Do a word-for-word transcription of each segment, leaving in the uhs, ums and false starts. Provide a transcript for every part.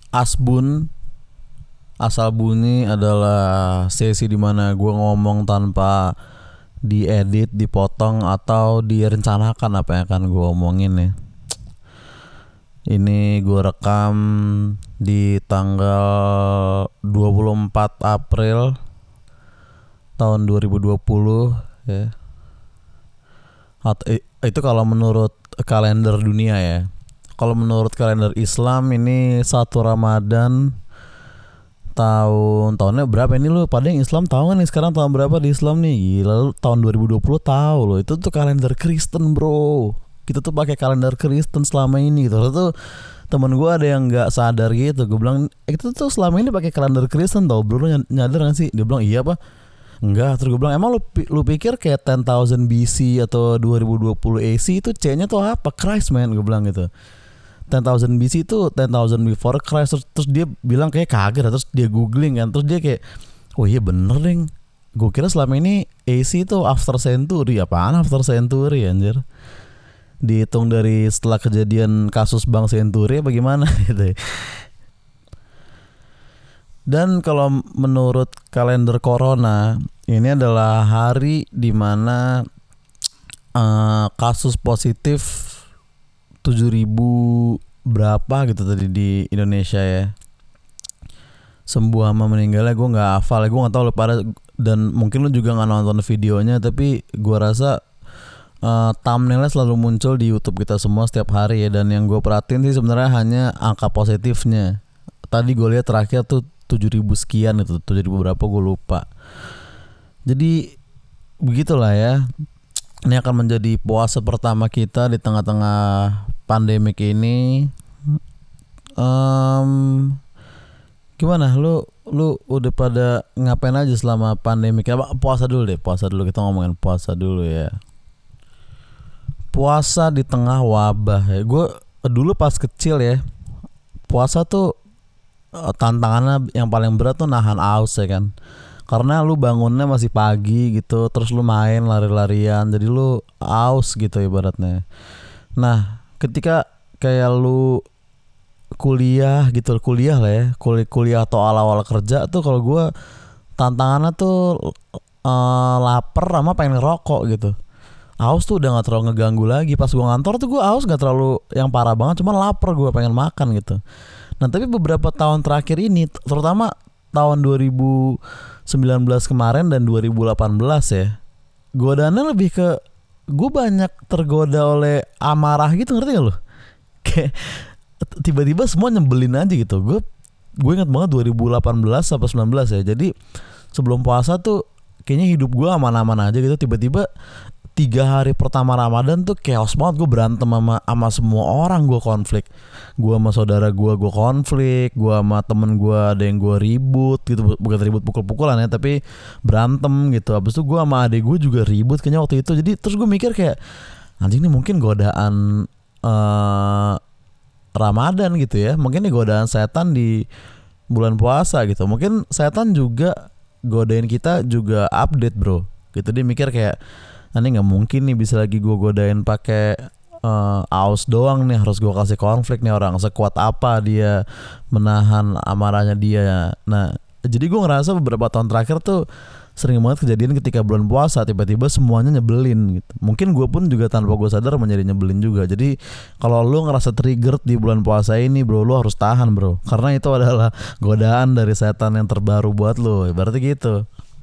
Asbun. Asal bunyi adalah sesi dimana gue ngomong tanpa diedit, dipotong atau direncanakan apa yang akan gue omongin ya. Ini gue rekam di tanggal dua puluh empat April tahun dua ribu dua puluh ya. Itu kalau menurut kalender dunia ya. Kalau menurut kalender Islam ini satu Ramadan tahun tahunnya berapa ini lu pada yang Islam tahu kan nih sekarang tahun berapa di Islam nih? Gila lu tahun dua ribu dua puluh tahu loh. Itu tuh kalender Kristen, bro. Kita tuh pakai kalender Kristen selama ini gitu. Lalu tuh temen gue ada yang nggak sadar gitu. Gue bilang, eh, kita tuh selama ini pakai kalender Kristen tau, bro. Lu nyadar nggak sih? Dia bilang iya apa? Enggak. Terus gue bilang, emang lu lu pikir kayak ten thousand B C atau dua ribu dua puluh A C itu C-nya tuh apa? Christ, man. Gue bilang gitu. ten thousand B C itu ten thousand before Christ. Terus, terus dia bilang kayak kaget. Terus dia googling kan. Terus dia kayak, oh iya bener deng. Gue kira selama ini A C itu after century. Apaan after century anjir? Dihitung dari setelah kejadian kasus Bank Senturi apa gimana gitu. Dan kalau menurut kalender Corona, ini adalah hari dimana uh, kasus positif tujuh ribu berapa gitu tadi di Indonesia ya. Sembuh sama meninggalnya gue gak hafal. Gue gak tahu lu pada, dan mungkin lu juga gak nonton videonya. Tapi gue rasa uh, thumbnailnya selalu muncul di YouTube kita semua setiap hari ya. Dan yang gue perhatiin sih sebenarnya hanya angka positifnya. Tadi gue lihat terakhir tuh tujuh ribu sekian itu, tujuh ribu berapa gue lupa. Jadi begitulah ya. Ini akan menjadi puasa pertama kita di tengah-tengah pandemik ini. Um, gimana? Lu lu udah pada ngapain aja selama pandemik? Puasa dulu deh, puasa dulu. Kita ngomongin puasa dulu ya. Puasa di tengah wabah ya. Gue dulu pas kecil ya, puasa tuh tantangannya yang paling berat tuh nahan aus ya kan. Karena lu bangunnya masih pagi gitu, terus lu main lari-larian, jadi lu aus gitu ibaratnya. Nah, ketika kayak lu kuliah gitu, kuliah lah ya, kuliah, kuliah atau awal-awal kerja tuh kalau gue tantangannya tuh uh, lapar sama pengen ngerokok gitu. Aus tuh udah gak terlalu ngeganggu lagi. Pas gue ngantor tuh gue aus gak terlalu yang parah banget, cuma lapar gue pengen makan gitu. Nah tapi beberapa tahun terakhir ini, terutama tahun dua ribu sembilan belas kemarin dan dua ribu delapan belas ya, godaannya lebih ke gue banyak tergoda oleh amarah gitu, ngerti gak lo? Kayak tiba-tiba semua nyebelin aja gitu. Gue gue ingat banget dua ribu delapan belas sampai sembilan belas ya. Jadi sebelum puasa tuh kayaknya hidup gue aman-aman aja gitu. Tiba-tiba tiga hari pertama Ramadan tuh chaos banget. Gue berantem sama sama semua orang, gue konflik. Gue sama saudara gue gue konflik. Gue sama temen gue ada yang gue ribut gitu. Bukan ribut pukul-pukulan ya, tapi berantem gitu. Abis itu gue sama adik gue juga ribut kayaknya waktu itu. Jadi terus gue mikir kayak, anjing nih mungkin godaan uh, Ramadan gitu ya. Mungkin nih godaan setan di bulan puasa gitu. Mungkin setan juga godain kita juga update bro gitu. Dia mikir kayak, ini nggak mungkin nih bisa lagi gue godain pakai uh, aus doang nih, harus gue kasih konflik nih orang. Sekuat apa dia menahan amarahnya dia. Nah jadi gue ngerasa beberapa tahun terakhir tuh sering banget kejadian ketika bulan puasa tiba-tiba semuanya nyebelin gitu. Mungkin gue pun juga tanpa gue sadar menjadi nyebelin juga. Jadi kalau lu ngerasa triggered di bulan puasa ini bro, lu harus tahan bro, karena itu adalah godaan dari setan yang terbaru buat lu, ibaratnya gitu.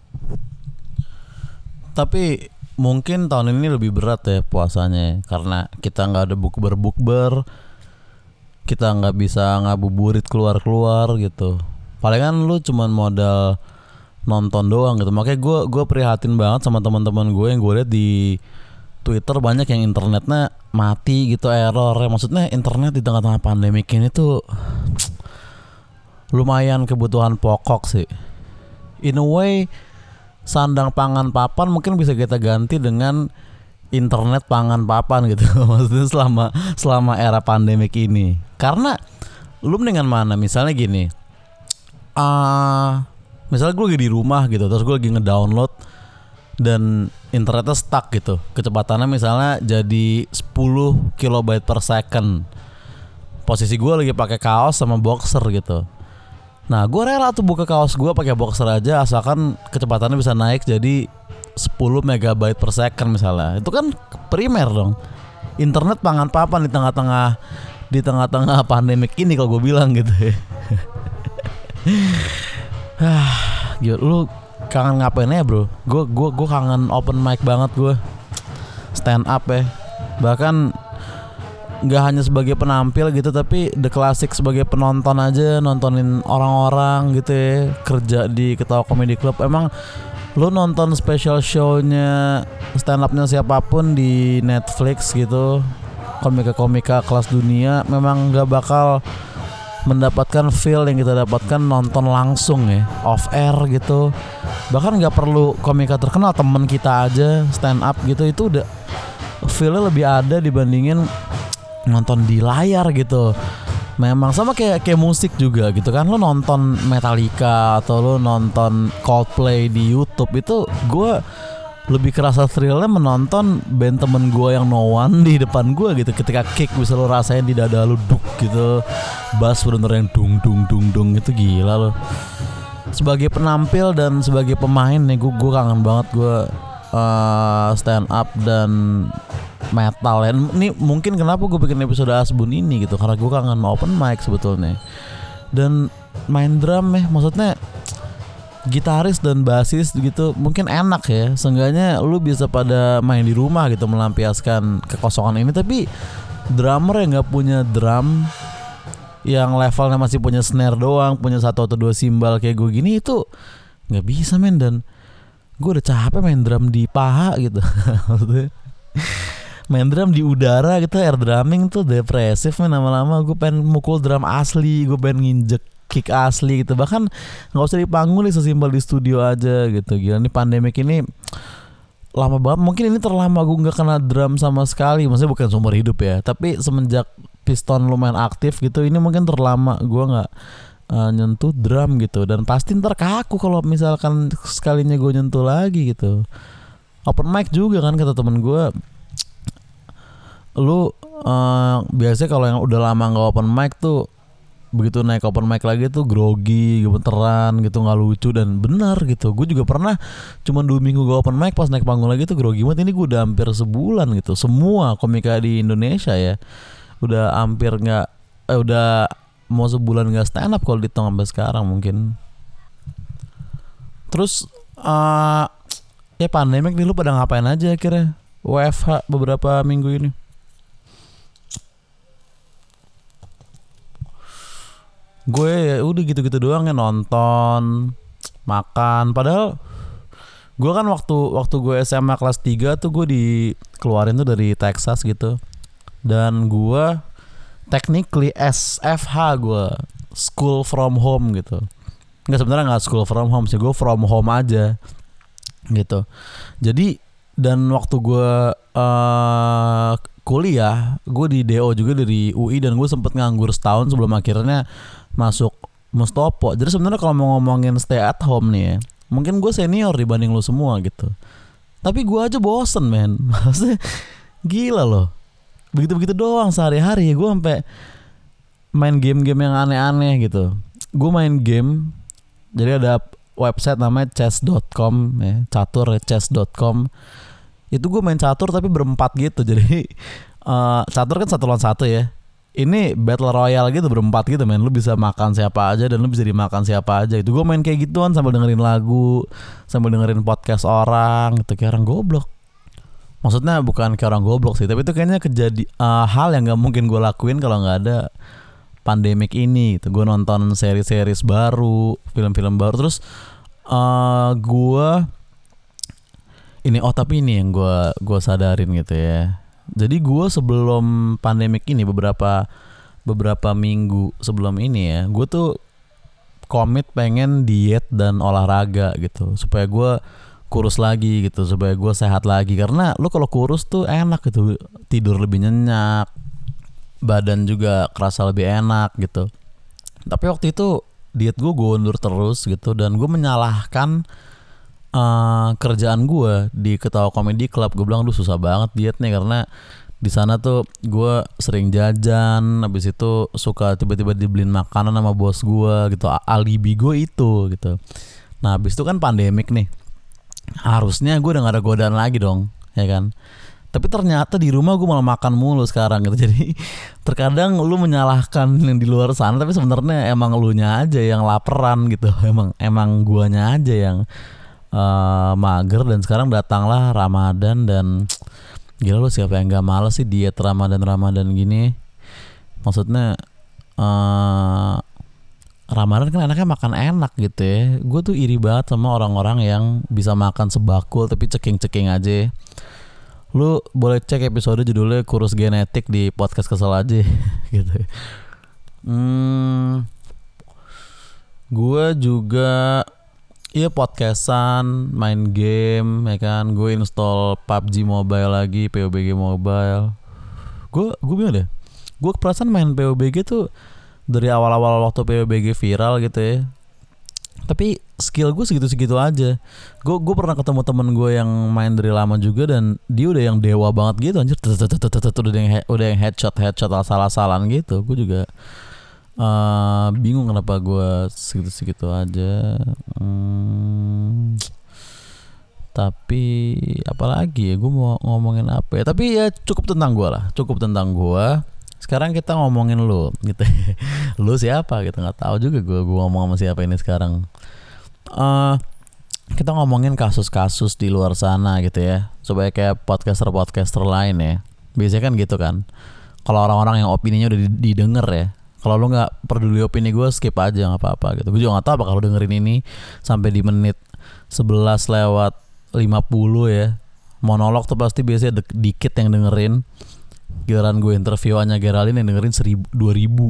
Tapi mungkin tahun ini lebih berat ya puasanya, karena kita nggak ada bukber-bukber, kita nggak bisa ngabuburit keluar-keluar gitu. Palingan lu cuman modal nonton doang gitu. Makanya gue gue prihatin banget sama teman-teman gue yang gue lihat di Twitter, banyak yang internetnya mati gitu, error. Maksudnya internet di tengah-tengah pandemi ini tuh lumayan kebutuhan pokok sih. In a way, sandang pangan papan mungkin bisa kita ganti dengan internet pangan papan gitu. Maksudnya selama selama era pandemik ini. Karena lu mendingan mana? Misalnya gini, ah uh, misalnya gue lagi di rumah gitu, terus gue lagi ngedownload dan internetnya stuck gitu, kecepatannya misalnya jadi sepuluh kilobyte per second. posisi gue lagi pakai kaos sama boxer gitu. Nah gue rela tuh buka kaos gue pakai boxer aja asalkan kecepatannya bisa naik jadi sepuluh megabyte per second misalnya. Itu kan primer dong. Internet pangan papan di tengah-tengah di tengah-tengah pandemik ini kalau gue bilang gitu ya. Gila, lu kangen ngapain ya bro? Gue gue gue kangen open mic banget gue. Stand up ya. Bahkan nggak hanya sebagai penampil gitu, tapi The Classic sebagai penonton aja, nontonin orang-orang gitu ya, kerja di Ketawa Comedy Club. Emang lu nonton special show-nya stand up-nya siapapun di Netflix gitu, komika-komika kelas dunia, memang nggak bakal mendapatkan feel yang kita dapatkan nonton langsung ya, off air gitu. Bahkan nggak perlu komika terkenal, temen kita aja stand up gitu, itu udah feel-nya lebih ada dibandingin nonton di layar gitu. Memang sama kayak kayak musik juga gitu kan. Lo nonton Metallica atau lo nonton Coldplay di YouTube, itu gue lebih kerasa thrillnya menonton band temen gue yang no one di depan gue gitu. Ketika kick bisa lo rasain di dada lo duk gitu, bass bener-bener yang dung dung dung dung, itu gila lo. Sebagai penampil dan sebagai pemain nih, gue gue kangen banget gue uh, stand up dan metal ya. Ini mungkin kenapa gue bikin episode Asbun ini gitu, karena gue kangen open mic sebetulnya. Dan main drum ya, maksudnya gitaris dan basis gitu mungkin enak ya, seenggaknya lu bisa pada main di rumah gitu melampiaskan kekosongan ini. Tapi drummer yang gak punya drum, yang levelnya masih punya snare doang, punya satu atau dua simbal kayak gue gini, itu gak bisa men. Dan gue udah capek main drum di paha gitu. Maksudnya main drum di udara gitu, air drumming tuh depresif men. Lama-lama gue pengen mukul drum asli, gue pengen nginjek kick asli gitu. Bahkan gak usah di panggung nih, sesimpel di studio aja gitu. Gila nih pandemik ini lama banget. Mungkin ini terlama gue gak kena drum sama sekali. Maksudnya bukan seumur hidup ya, tapi semenjak piston lumayan aktif gitu, ini mungkin terlama gue gak uh, nyentuh drum gitu. Dan pasti ntar kaku kalau misalkan sekalinya gue nyentuh lagi gitu. Open mic juga kan, kata temen gue, lu uh, biasanya kalau yang udah lama nggak open mic tuh begitu naik open mic lagi tuh grogi, gemeteran gitu, nggak lucu. Dan benar gitu, gue juga pernah cuma dua minggu gak open mic, pas naik panggung lagi tuh grogi banget. Ini gue udah hampir sebulan gitu, semua komika di Indonesia ya udah hampir nggak, eh, udah mau sebulan nggak stand up kalau dihitung sampai sekarang mungkin. Terus uh, ya pandemik nih, lu pada ngapain aja akhirnya W F H beberapa minggu ini? Gue ya udah gitu-gitu doang ya, nonton, makan. Padahal gue kan waktu waktu gue S M A kelas tiga tuh gue dikeluarin tuh dari Texas gitu. Dan gue technically S F H, gue school from home gitu. Enggak, sebenarnya enggak school from home sih, gue from home aja gitu. Jadi dan waktu gue uh, kuliah, gue di D O juga dari U I, dan gue sempet nganggur setahun sebelum akhirnya masuk Mustopo. Jadi sebenarnya kalau mau ngomongin stay at home nih ya, mungkin gue senior dibanding lu semua gitu. Tapi gue aja bosen men. Maksudnya gila loh, begitu-begitu doang sehari-hari. Gue sampai main game-game yang aneh-aneh gitu. Gue main game, jadi ada website namanya chess dot com ya, catur ya, chess dot com. Itu gue main catur tapi berempat gitu. Jadi uh, catur kan satu lawan satu ya. Ini battle royale gitu, berempat gitu men. Lu bisa makan siapa aja dan lu bisa dimakan siapa aja. Itu gue main kayak gituan sambil dengerin lagu, sambil dengerin podcast orang gitu, kayak orang goblok. Maksudnya bukan kayak orang goblok sih, tapi itu kayaknya kejadi uh, hal yang gak mungkin gue lakuin kalau gak ada pandemik ini gitu. Gue nonton seri-series baru, film-film baru. Terus uh, gue ini oh tapi ini yang gue gue sadarin gitu ya. Jadi gue sebelum pandemik ini, beberapa beberapa minggu sebelum ini ya, gue tuh komit pengen diet dan olahraga gitu, supaya gue kurus lagi gitu, supaya gue sehat lagi. Karena lu kalau kurus tuh enak gitu, tidur lebih nyenyak, badan juga kerasa lebih enak gitu. Tapi waktu itu diet gue gue undur terus gitu, dan gue menyalahkan Uh, kerjaan gue di Ketawa Comedy Club. Gue bilang, duh susah banget dietnya karena Di sana tuh gue sering jajan, habis itu suka tiba-tiba dibeliin makanan sama bos gue gitu. Alibi gue itu gitu. Nah habis itu kan pandemik nih, harusnya gue udah gak ada godaan lagi dong, ya kan. Tapi ternyata di rumah gue malah makan mulu sekarang gitu. Jadi terkadang lu menyalahkan yang di luar sana, tapi sebenarnya emang lu nya aja yang laparan gitu. Emang emang guanya aja yang uh, mager. Dan sekarang datanglah Ramadan, dan gila lu, siapa yang gak males sih diet Ramadan-Ramadan gini. Maksudnya uh, Ramadan kan enaknya makan enak gitu ya. Gue tuh iri banget sama orang-orang yang bisa makan sebakul tapi ceking-ceking aja. Lu boleh cek episode judulnya Kurus Genetik di podcast Kesel aja gitu. Hmm, gue juga iya podcastan, main game, ya kan. Gue install P U B G Mobile lagi, P U B G Mobile. Gue gue bingung deh. Gue perasaan main P U B G tuh dari awal-awal waktu P U B G viral gitu ya. Tapi skill gue segitu-segitu aja. Gue gue pernah ketemu temen gue yang main dari lama juga, dan dia udah yang dewa banget gitu anjir. Udah yang udah yang headshot headshot asal-asalan gitu. Gue juga uh, bingung kenapa gue segitu-segitu aja. Hmm, tapi apalagi ya, gue mau ngomongin apa ya. Tapi ya cukup tentang gue lah. Cukup tentang gue. Sekarang kita ngomongin lu gitu. Lu siapa gitu, nggak tahu juga gue gue ngomong sama siapa ini sekarang. Uh, kita ngomongin kasus-kasus di luar sana gitu ya, supaya kayak podcaster-podcaster lain ya. Biasanya kan gitu kan, kalau orang-orang yang opininya udah didengar ya. Kalau lu nggak peduli opini gue, skip aja, nggak apa-apa gitu. Gue juga nggak tahu apa kalau dengerin ini sampai di menit sebelas lewat lima puluh ya. Monolog tuh pasti biasanya de- dikit yang dengerin. Giliran gue interviewannya Geraldine yang dengerin seribu, dua ribu.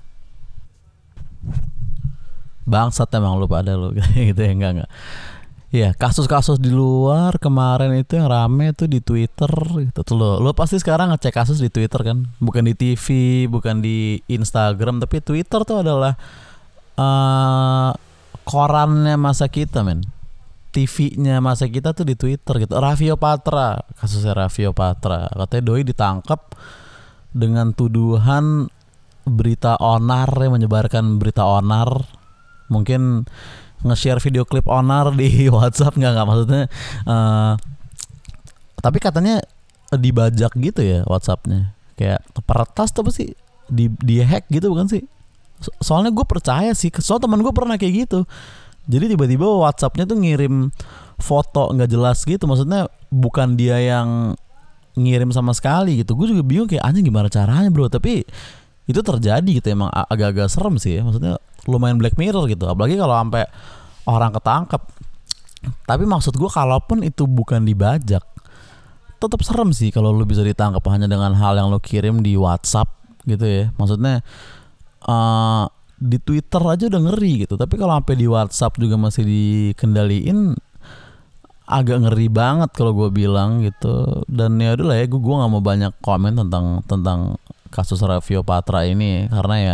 Bangsat emang lu pada lu gitu ya. Enggak enggak. Ya kasus-kasus di luar kemarin itu yang rame tuh di Twitter gitu tuh lo. Lo pasti sekarang ngecek kasus di Twitter kan, bukan di T V, bukan di Instagram, tapi Twitter tuh adalah uh, korannya masa kita men. T V-nya masa kita tuh di Twitter gitu. Raffio Patra, kasusnya Raffio Patra, katanya doi ditangkap dengan tuduhan berita onar, yang menyebarkan berita onar, mungkin nge-share video klip onar di WhatsApp. nggak nggak maksudnya uh, tapi katanya dibajak gitu ya WhatsAppnya, kayak peretas tuh apa sih, di di hack gitu bukan sih? So- soalnya gue percaya sih, soal teman gue pernah kayak gitu. Jadi tiba-tiba WhatsAppnya tuh ngirim foto nggak jelas gitu, maksudnya bukan dia yang ngirim sama sekali gitu. Gue juga bingung kayak anjing gimana caranya bro, tapi itu terjadi gitu. Emang agak-agak serem sih ya, maksudnya lumayan Black Mirror gitu, apalagi kalau sampai orang ketangkep. Tapi maksud gue kalaupun itu bukan dibajak, tetap serem sih kalau lu bisa ditangkap hanya dengan hal yang lu kirim di WhatsApp gitu ya. Maksudnya uh, di Twitter aja udah ngeri gitu, tapi kalau sampai di WhatsApp juga masih dikendaliin, agak ngeri banget kalau gue bilang gitu. Dan ya udahlah ya, gue gue nggak mau banyak komen tentang tentang kasus Raffio Patra ini, karena ya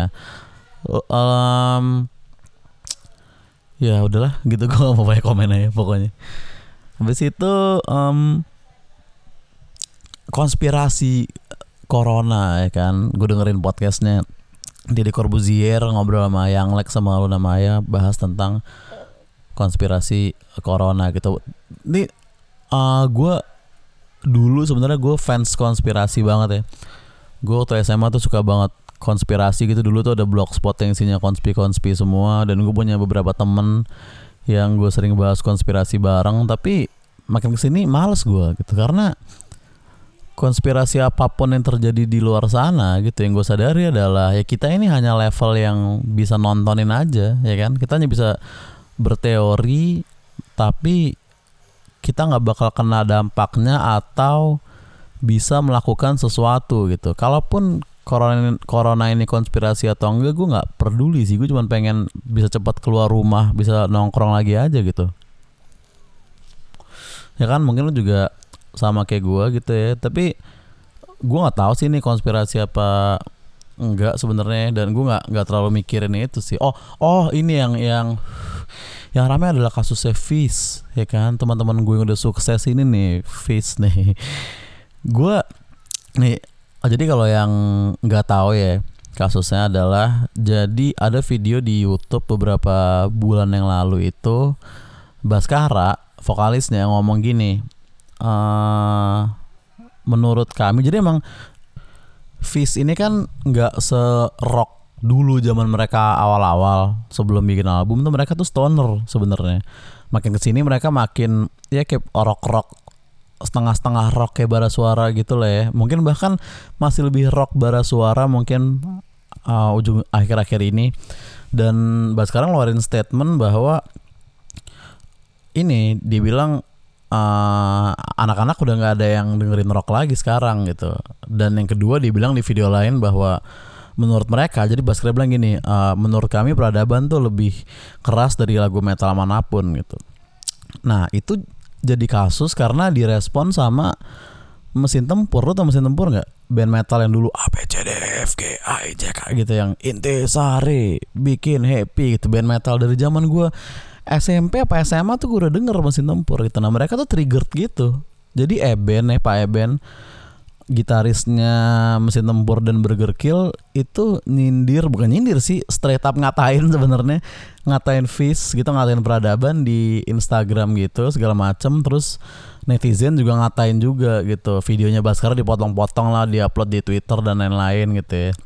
um, ya udahlah gitu, gue nggak mau banyak komen aja pokoknya. Habis itu um, konspirasi corona ya kan, gue dengerin podcastnya Deddy Corbuzier ngobrol sama Yang Lex sama Luna Maya, bahas tentang konspirasi corona gitu. Ini uh, gue dulu sebenarnya gue fans konspirasi banget ya. Gue waktu S M A tuh suka banget konspirasi gitu. Dulu tuh ada blogspot yang isinya konspi-konspi semua, dan gue punya beberapa temen yang gue sering bahas konspirasi bareng. Tapi makin kesini males gue gitu, karena konspirasi apapun yang terjadi di luar sana gitu, yang gue sadari adalah ya kita ini hanya level yang bisa nontonin aja ya kan. Kita hanya bisa berteori, tapi kita nggak bakal kena dampaknya atau bisa melakukan sesuatu gitu. Kalaupun corona, corona ini konspirasi atau enggak, gue nggak peduli sih. Gue cuma pengen bisa cepat keluar rumah, bisa nongkrong lagi aja gitu ya kan. Mungkin lu juga sama kayak gue gitu ya, tapi gue nggak tahu sih ini konspirasi apa enggak sebenarnya, dan gue nggak nggak terlalu mikirin itu sih. Oh oh ini yang yang yang ramai adalah kasusnya Fizz ya kan. Teman-teman gue yang udah sukses ini nih, Fizz nih. Gue Nih, jadi kalau yang nggak tahu ya, kasusnya adalah jadi ada video di YouTube beberapa bulan yang lalu itu Baskara vokalisnya ngomong gini, eh menurut kami, jadi emang Fish ini kan nggak se-rock dulu zaman mereka awal-awal sebelum bikin album tuh, mereka tuh stoner sebenarnya. Makin kesini mereka makin ya kayak rock-rock, setengah-setengah rock kayak bara suara gitu lah ya. Mungkin bahkan masih lebih rock bara suara mungkin uh, ujung akhir-akhir ini. Dan bahas sekarang ngeluarin statement bahwa ini dibilang uh, anak-anak udah nggak ada yang dengerin rock lagi sekarang gitu. Dan yang kedua dibilang di video lain bahwa menurut mereka, jadi Baskara bilang gini, uh, menurut kami peradaban tuh lebih keras dari lagu metal manapun gitu. Nah itu jadi kasus karena direspon sama Mesin Tempur. Lu tau Mesin Tempur gak? Band metal yang dulu A B C D E F G A I J K gitu, yang intisari, bikin happy gitu. Band metal dari zaman gue S M P apa S M A tuh gue udah denger Mesin Tempur gitu. Nah mereka tuh triggered gitu. Jadi Eben ya, Pak Eben, gitarisnya Mesin Tempur dan Burger Kill itu nyindir, bukan nyindir sih, straight up ngatain sebenarnya, ngatain Fish gitu, ngatain peradaban di Instagram gitu segala macem. Terus netizen juga ngatain juga gitu. Videonya Baskara dipotong-potong lah, diupload di Twitter dan lain-lain gitu ya.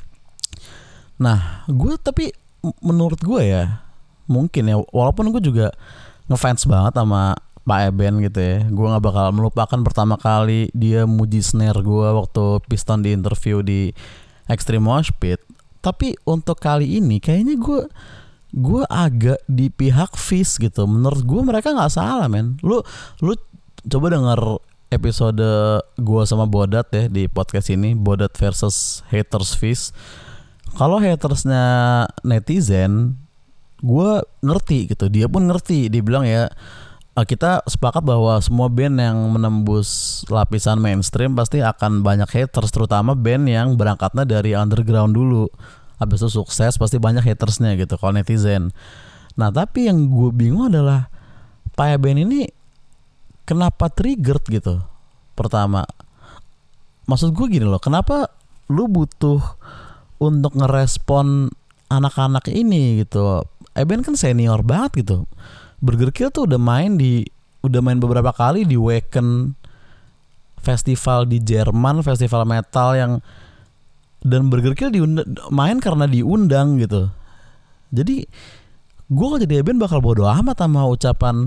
Nah gue tapi menurut gue ya, mungkin ya, walaupun gue juga ngefans banget sama Pak Eben gitu ya, gue gak bakal melupakan pertama kali dia muji snare gue waktu Piston di interview di Extreme Mosh Pit. Tapi untuk kali ini kayaknya gue gue agak di pihak Fish gitu. Menurut gue mereka gak salah men. Lu lu coba denger episode gue sama Bodat ya di podcast ini, Bodat versus Haters Fish. Kalau hatersnya netizen, gue ngerti gitu, dia pun ngerti. Dia bilang ya, kita sepakat bahwa semua band yang menembus lapisan mainstream pasti akan banyak haters, terutama band yang berangkatnya dari underground dulu, habis itu sukses pasti banyak hatersnya gitu kalau netizen. Nah tapi yang gue bingung adalah Pak Eben ini kenapa triggered gitu. Pertama, maksud gue gini loh, kenapa lu butuh untuk ngerespon anak-anak ini gitu. Eben kan senior banget gitu. Burger Kill tuh udah main di udah main beberapa kali di Wacken festival di Jerman, festival metal yang, dan Burger Kill diundang, main karena diundang gitu. Jadi gue kalau jadi Eben bakal bodo amat sama ucapan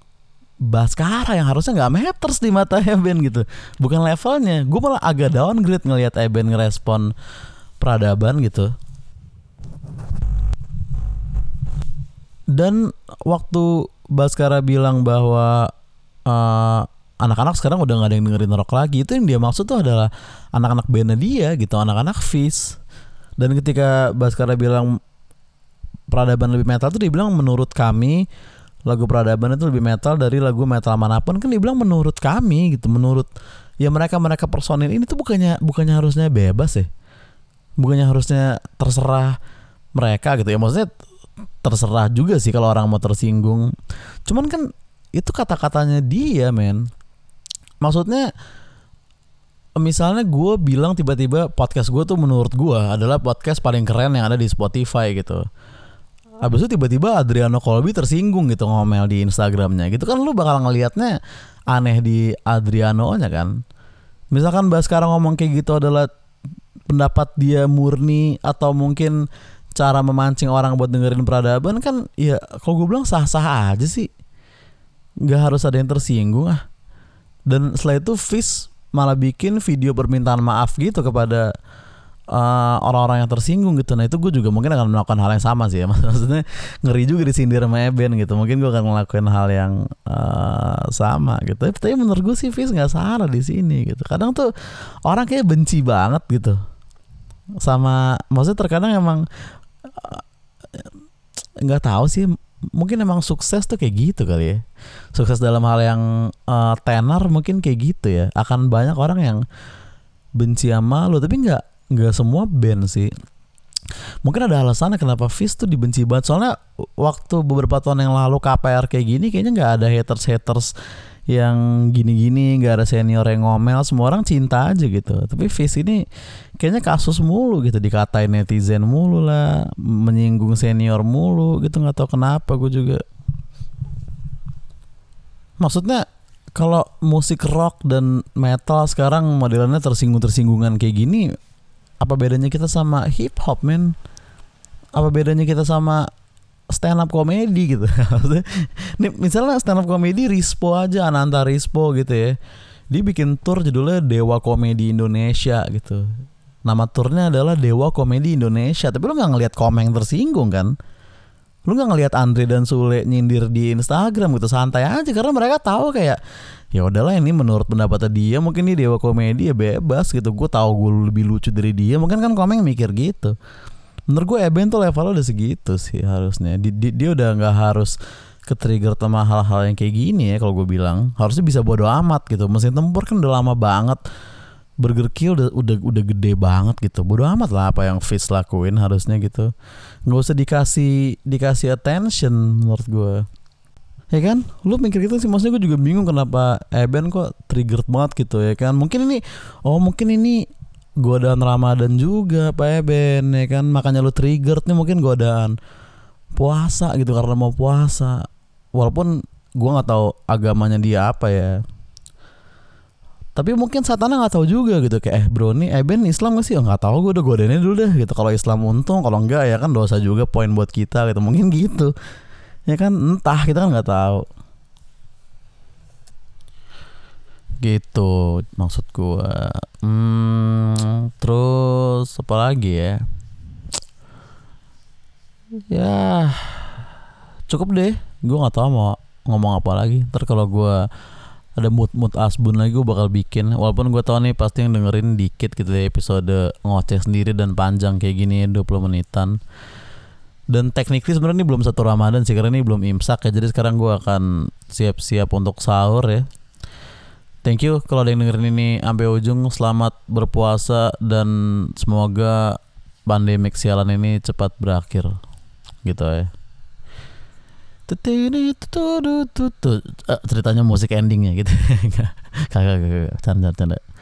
Baskara yang harusnya nggak matters di mata Eben gitu, bukan levelnya. Gue malah agak downgrade ngelihat Eben ngerespon peradaban gitu. Dan waktu Baskara bilang bahwa uh, anak-anak sekarang udah gak ada yang dengerin rock lagi, itu yang dia maksud tuh adalah anak-anak bandnya dia gitu, anak-anak Fish. Dan ketika Baskara bilang peradaban lebih metal tuh dia bilang menurut kami lagu peradaban itu lebih metal dari lagu metal manapun. Kan dia bilang menurut kami gitu, menurut ya mereka-mereka personil ini tuh bukannya bukannya harusnya bebas ya, bukannya harusnya terserah mereka gitu ya. Maksudnya terserah juga sih kalau orang mau tersinggung, cuman kan itu kata-katanya dia men. Maksudnya misalnya gue bilang tiba-tiba podcast gue tuh menurut gue adalah podcast paling keren yang ada di Spotify gitu, abis itu tiba-tiba Adriano Colby tersinggung gitu ngomel di Instagramnya gitu, kan lu bakal ngelihatnya aneh di Adriano-nya kan. Misalkan Baskara ngomong kayak gitu adalah pendapat dia murni, atau mungkin cara memancing orang buat dengerin peradaban, kan ya kalau gue bilang sah-sah aja sih, nggak harus ada yang tersinggung ah. Dan setelah itu Fish malah bikin video permintaan maaf gitu kepada uh, orang-orang yang tersinggung gitu. Nah itu gue juga mungkin akan melakukan hal yang sama sih ya. Maksudnya ngeri juga disindir sama Eben gitu, mungkin gue akan ngelakuin hal yang uh, sama gitu. Tapi menurut gue sih Fish nggak salah di sini gitu. Kadang tuh orang kayak benci banget gitu sama, maksudnya terkadang emang nggak tahu sih, mungkin emang sukses tuh kayak gitu kali ya. Sukses dalam hal yang uh, tenar mungkin kayak gitu ya. Akan banyak orang yang benci sama lu, tapi nggak nggak semua band sih. Mungkin ada alasannya kenapa Fish tuh dibenci banget. Soalnya waktu beberapa tahun yang lalu K P R kayak gini, kayaknya nggak ada haters haters yang gini-gini, nggak ada senior yang ngomel, semua orang cinta aja gitu. Tapi Fish ini kayaknya kasus mulu gitu, dikatain netizen mulu lah, menyinggung senior mulu gitu, nggak tahu kenapa gue juga. Maksudnya kalau musik rock dan metal sekarang modelannya tersinggung-tersinggungan kayak gini, apa bedanya kita sama hip hop, men? Apa bedanya kita sama stand up comedy gitu? Nih misalnya stand up comedy Rispo aja, Ananta Rispo gitu ya. Dia bikin tour judulnya Dewa Komedi Indonesia gitu. Nama turnya adalah Dewa Komedi Indonesia. Tapi lu gak ngeliat komen tersinggung kan? Lu gak ngeliat Andre dan Sule nyindir di Instagram gitu, santai aja karena mereka tahu kayak ya udahlah ini menurut pendapatnya dia, mungkin dia Dewa Komedi ya bebas gitu. Gue tahu gue lebih lucu dari dia, mungkin kan komen mikir gitu. Menurut gue Eben tuh levelnya udah segitu sih harusnya. Di, di, dia udah nggak harus ke-trigger sama hal-hal yang kayak gini ya. Kalau gue bilang harusnya bisa bodo amat gitu. Mesin tempur kan udah lama banget. Burger Kill udah udah udah gede banget gitu. Bodo amat lah apa yang Fish lakuin harusnya gitu. Nggak usah dikasih dikasih attention menurut gue. Ya kan? Lu mikir gitu sih, maksudnya gue juga bingung kenapa Eben kok triggered banget gitu ya kan. Mungkin ini oh mungkin ini godaan Ramadan juga Pak Eben ya kan, makanya lu triggered nih, mungkin godaan puasa gitu karena mau puasa. Walaupun gue nggak tahu agamanya dia apa ya, tapi mungkin Satana nggak tahu juga gitu kayak eh bro nih Eben Islam gak sih? Oh, nggak tahu, gue udah godainnya dulu deh gitu. Kalau Islam untung, kalau enggak ya kan dosa juga, poin buat kita gitu, mungkin gitu ya kan, entah, kita kan nggak tahu gitu maksud gue. Hmm, terus apa lagi ya? Ya cukup deh, gue nggak tahu mau ngomong apa lagi. Ntar kalau gue ada mood-mood asbun lagi gue bakal bikin. Walaupun gue tahu nih pasti yang dengerin dikit gitu ya, episode ngoceh sendiri dan panjang kayak gini dua puluh menitan. Dan technically sebenarnya ini belum satu Ramadan sih, karena ini belum imsak ya. Jadi sekarang gue akan siap-siap untuk sahur ya. Thank you kalau ada yang dengerin ini sampai ujung. Selamat berpuasa dan semoga pandemik sialan ini cepat berakhir gitu ya. Ceritanya musik endingnya gitu. Kagak kagak canda canda.